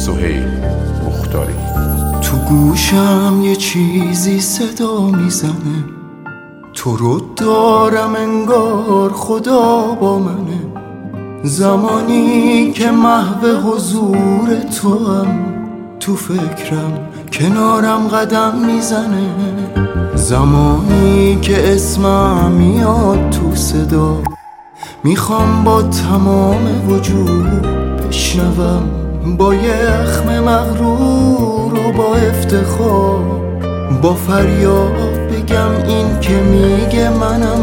سهیل مختاری. تو گوشم یه چیزی صدا میزنه، تو رو دارم انگار خدا با منه. زمانی که محو حضور تو هم تو فکرم کنارم قدم میزنه. زمانی که اسمم میاد تو صدا، میخوام با تمام وجود بشنوم، با یخم مغرور و با افتخار، با فریاد بگم این که میگه منم.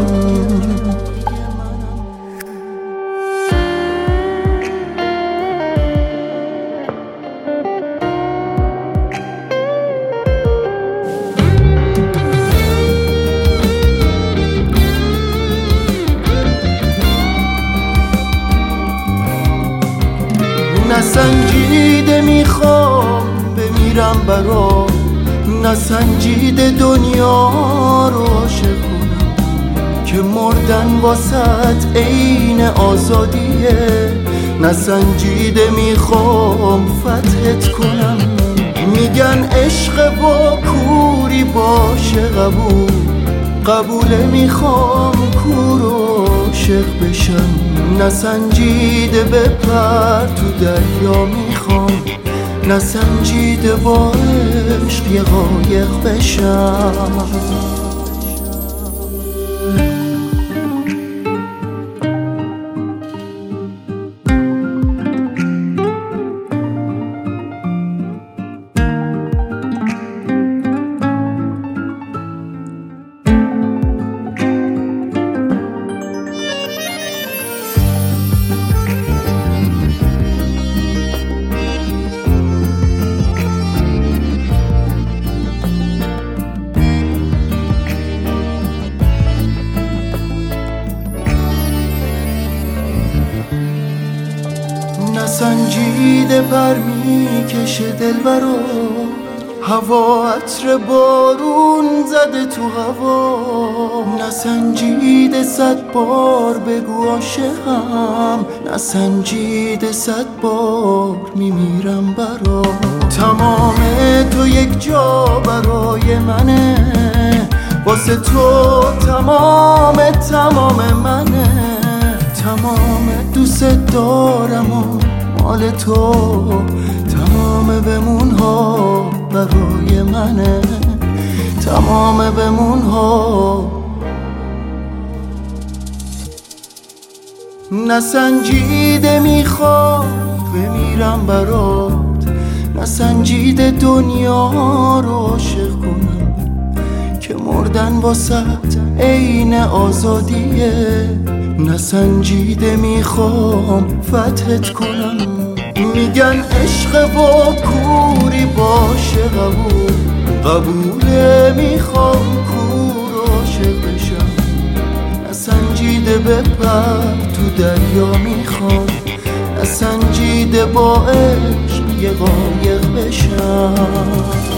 نسنجیده میخوام بمیرم برات، نسنجیده دنیا رو عاشق کنم که مردن واسط عین آزادیه. نسنجیده میخوام فتحت کنم، میگن عشق با کوری باشه قبوله، میخوام کور و عاشق بشم. نسنجیده بپر تو دریا میخوام، نسنجیده با عشق یه قایق بشم. نسنجیده پر میکشه دلبرو، هوا عطر بارون زده تو هوا. نسنجیده 100 بار بگو عاشقم، نسنجیده 100 بار میمیرم برا. تمام تو یک جا برای منه، واسه تو تمام منه. تمام دوست دارم و مال تو، تمام بمونها برای منه، تمام بمونها. نسنجیده میخوام بمیرم برات، نسنجیده دنیا رو عاشق کنم که مردن واسط عین آزادیه. نسنجیده میخوام فتحت کنم، میگن عشق با کوری باشه قبوله، میخوام کور و عاشق بشم. نسنجیده بپر تو دریا میخوام، نسنجیده با عشق یه قایق بشم.